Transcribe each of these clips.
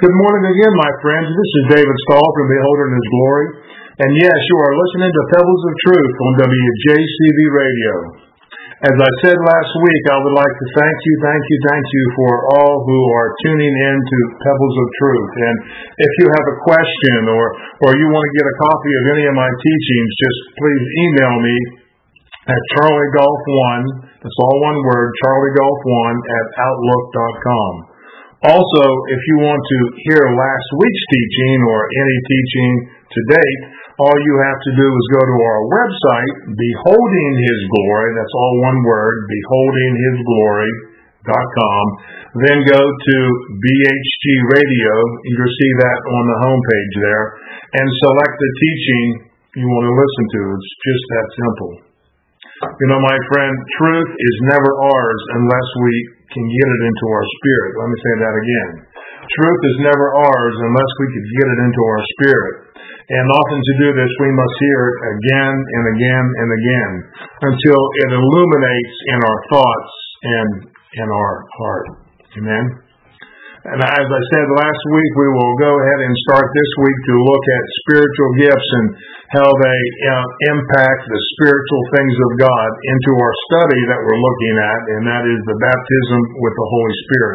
Good morning again, my friends. This is David Stahl from Beholder in His Glory. And yes, you are listening to Pebbles of Truth on WJCV Radio. As I said last week, I would like to thank you for all who are tuning in to Pebbles of Truth. And if you have a question or you want to get a copy of any of my teachings, just please email me at charliegolf1, that's all one word, charliegolf1@outlook.com. Also, if you want to hear last week's teaching or any teaching to date, all you have to do is go to our website, Beholding His Glory, that's all one word, beholdinghis.glory.com. Then go to BHG Radio, you'll see that on the homepage there, and select the teaching you want to listen to. It's just that simple. You know, my friend, truth is never ours unless we can get it into our spirit. Let me say that again. Truth is never ours unless we can get it into our spirit. And often to do this, we must hear it again and again and again until it illuminates in our thoughts and in our heart. Amen? And as I said last week, we will go ahead and start this week to look at spiritual gifts and how they impact the spiritual things of God into our study that we're looking at, and that is the baptism with the Holy Spirit.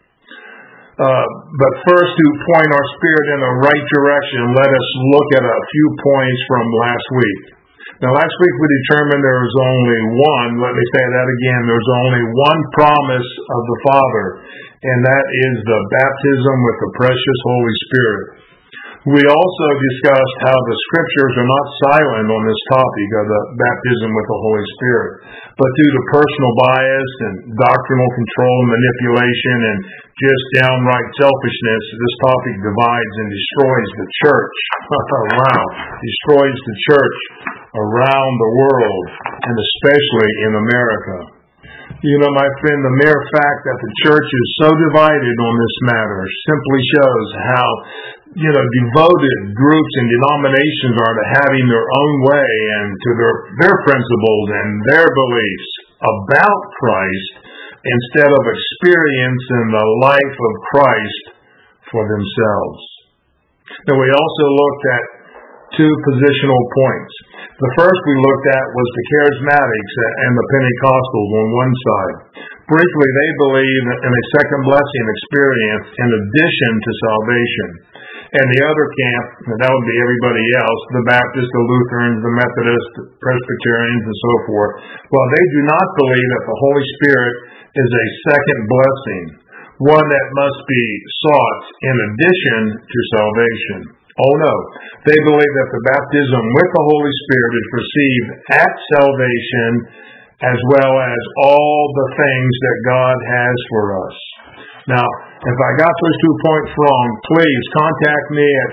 But first, to point our spirit in the right direction, let us look at a few points from last week. Now, last week we determined there was only one, let me say that again, there's only one promise of the Father, and that is the baptism with the precious Holy Spirit. We also discussed how the Scriptures are not silent on this topic of the baptism with the Holy Spirit, but due to personal bias and doctrinal control and manipulation and just downright selfishness, this topic divides and destroys the church. Wow. Destroys the church around the world, and especially in America. You know, my friend, the mere fact that the church is so divided on this matter simply shows how, devoted groups and denominations are to having their own way and to their principles and their beliefs about Christ instead of experiencing the life of Christ for themselves. Now, we also looked at two positional points. The first we looked at was the Charismatics and the Pentecostals on one side. Briefly, they believe in a second blessing experience in addition to salvation. And the other camp, that would be everybody else, the Baptists, the Lutherans, the Methodists, the Presbyterians, and so forth, well, they do not believe that the Holy Spirit is a second blessing, one that must be sought in addition to salvation. Oh no, they believe that the baptism with the Holy Spirit is received at salvation as well as all the things that God has for us. Now, if I got those 2 points wrong, please contact me at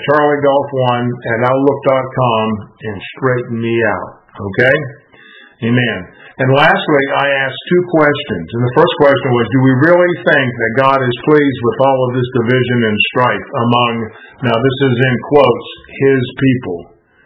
charliegolf1@outlook.com and straighten me out. Okay? Amen. And lastly, I asked two questions. And the first question was, do we really think that God is pleased with all of this division and strife among, now this is in quotes, His people?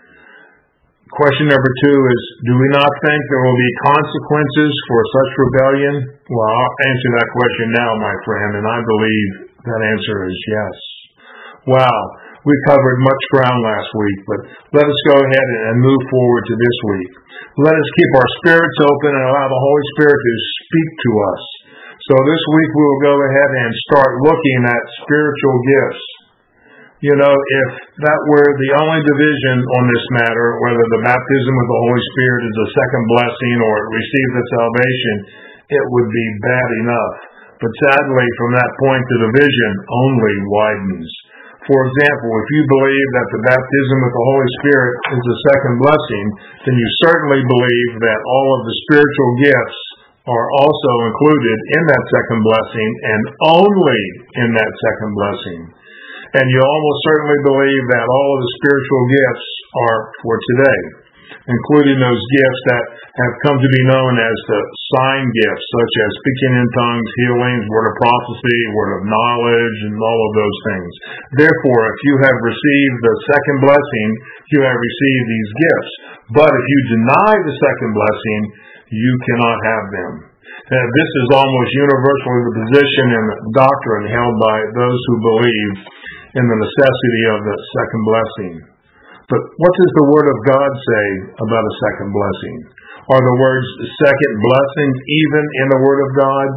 Question number two is, do we not think there will be consequences for such rebellion? Well, I'll answer that question now, my friend, and I believe that answer is yes. Wow, we covered much ground last week, but let us go ahead and move forward to this week. Let us keep our spirits open and allow the Holy Spirit to speak to us. So this week we will go ahead and start looking at spiritual gifts. You know, if that were the only division on this matter, whether the baptism with the Holy Spirit is a second blessing or it receives the salvation, it would be bad enough. But sadly, from that point, the division only widens. For example, if you believe that the baptism with the Holy Spirit is a second blessing, then you certainly believe that all of the spiritual gifts are also included in that second blessing and only in that second blessing. And you almost certainly believe that all of the spiritual gifts are for today, including those gifts that have come to be known as the sign gifts, such as speaking in tongues, healings, word of prophecy, word of knowledge, and all of those things. Therefore, if you have received the second blessing, you have received these gifts. But if you deny the second blessing, you cannot have them. This is almost universally the position and doctrine held by those who believe in the necessity of the second blessing. But what does the Word of God say about a second blessing? Are the words second blessing even in the Word of God?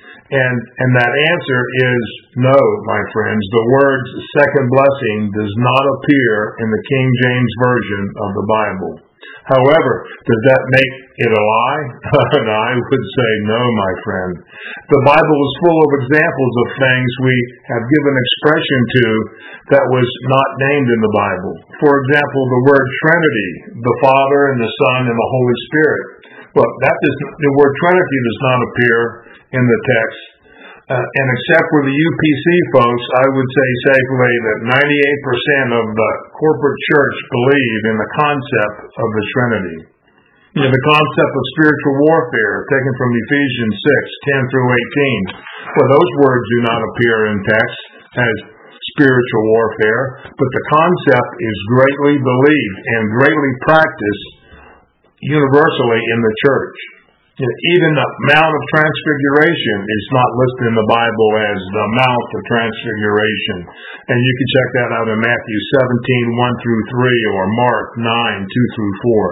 And that answer is no, my friends. The words second blessing does not appear in the King James Version of the Bible. However, does that make it a lie? No, I would say no, my friend. The Bible is full of examples of things we have given expression to that was not named in the Bible. For example, the word Trinity, the Father and the Son and the Holy Spirit. Well, the word Trinity does not appear in the text. And except for the UPC folks, I would say safely that 98% of the corporate church believe in the concept of the Trinity. The concept of spiritual warfare, taken from Ephesians 6:10 through 18. Well, those words do not appear in text as spiritual warfare, but the concept is greatly believed and greatly practiced universally in the church. Even the Mount of Transfiguration is not listed in the Bible as the Mount of Transfiguration. And you can check that out in Matthew 17:1 through 3 or Mark 9:2 through 4.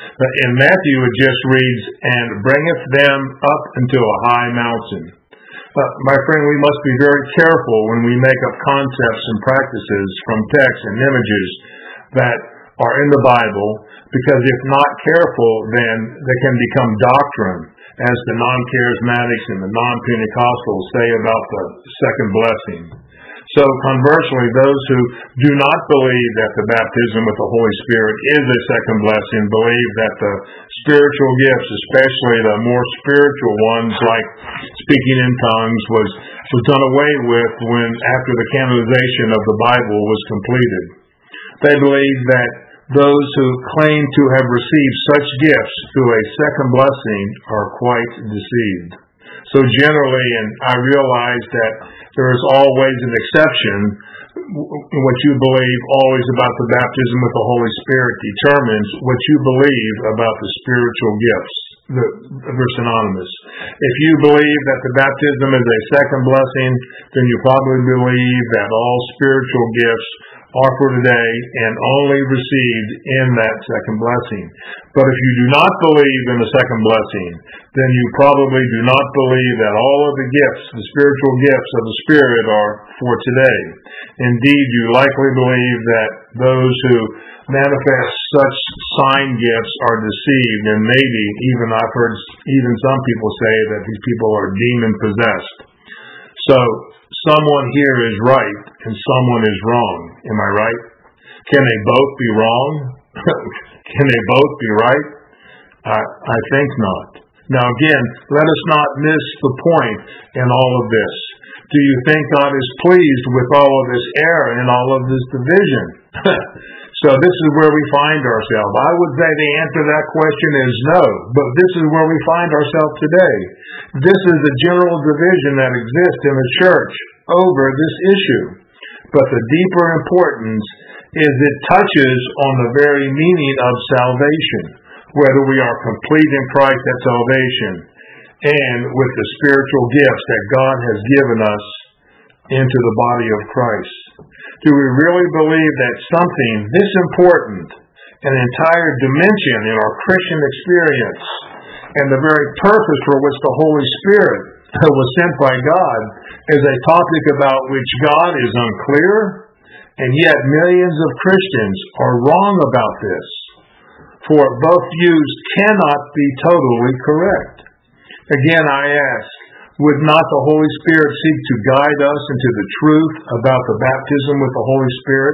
In Matthew it just reads, and bringeth them up into a high mountain. My friend, we must be very careful when we make up concepts and practices from texts and images that are in the Bible, because if not careful, then they can become doctrine, as the non-charismatics and the non-Pentecostals say about the second blessing. So conversely, those who do not believe that the baptism with the Holy Spirit is a second blessing believe that the spiritual gifts, especially the more spiritual ones like speaking in tongues, was done away with when after the canonization of the Bible was completed. They believe that those who claim to have received such gifts through a second blessing are quite deceived. So generally, and I realize that there is always an exception, what you believe always about the baptism with the Holy Spirit determines what you believe about the spiritual gifts. They're synonymous. If you believe that the baptism is a second blessing, then you probably believe that all spiritual gifts are for today and only received in that second blessing. But if you do not believe in the second blessing, then you probably do not believe that all of the gifts, the spiritual gifts of the Spirit, are for today. Indeed, you likely believe that those who manifest such sign gifts are deceived, and maybe even I've heard even some people say that these people are demon possessed. So someone here is right and someone is wrong. Am I right? Can they both be wrong? Can they both be right? I think not. Now again, let us not miss the point in all of this. Do you think God is pleased with all of this error and all of this division? So this is where we find ourselves. I would say the answer to that question is no, but this is where we find ourselves today. This is the general division that exists in the church over this issue. But the deeper importance is it touches on the very meaning of salvation, whether we are complete in Christ at salvation and with the spiritual gifts that God has given us into the body of Christ. Do we really believe that something this important, an entire dimension in our Christian experience, and the very purpose for which the Holy Spirit was sent by God, is a topic about which God is unclear, and yet millions of Christians are wrong about this? For both views cannot be totally correct. Again, I ask, would not the Holy Spirit seek to guide us into the truth about the baptism with the Holy Spirit?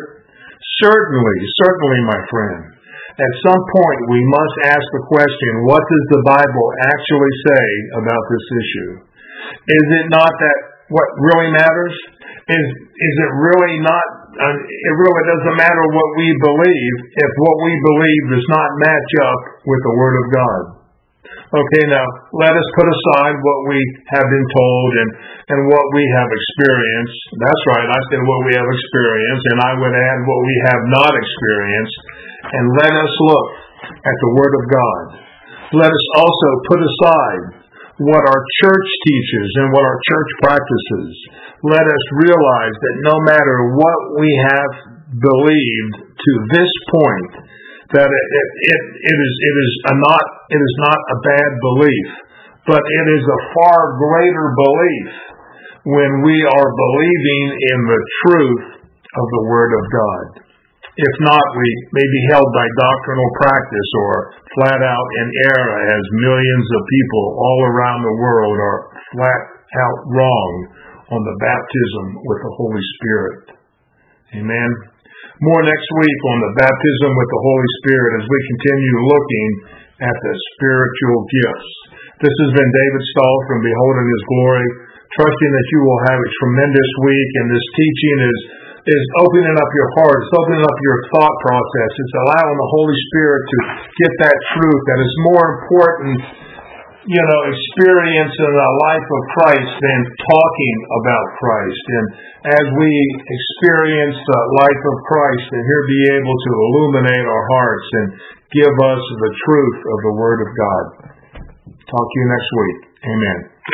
Certainly, my friend. At some point, we must ask the question, what does the Bible actually say about this issue? Is it not that what really matters? Is it really not, it really doesn't matter what we believe if what we believe does not match up with the Word of God. Okay, now, let us put aside what we have been told and what we have experienced. That's right, I said what we have experienced, and I would add what we have not experienced. And let us look at the Word of God. Let us also put aside what our church teaches and what our church practices. Let us realize that no matter what we have believed to this point, that it is not a bad belief, but it is a far greater belief when we are believing in the truth of the Word of God. If not, we may be held by doctrinal practice or flat out in error, as millions of people all around the world are flat out wrong on the baptism with the Holy Spirit. Amen. More next week on the baptism with the Holy Spirit as we continue looking at the spiritual gifts. This has been David Stahl from Beholding His Glory, trusting that you will have a tremendous week, and this teaching is opening up your heart, it's opening up your thought process, it's allowing the Holy Spirit to get that truth that is more important, experiencing the life of Christ than talking about Christ. And as we experience the life of Christ, and He'll be able to illuminate our hearts and give us the truth of the Word of God. Talk to you next week. Amen.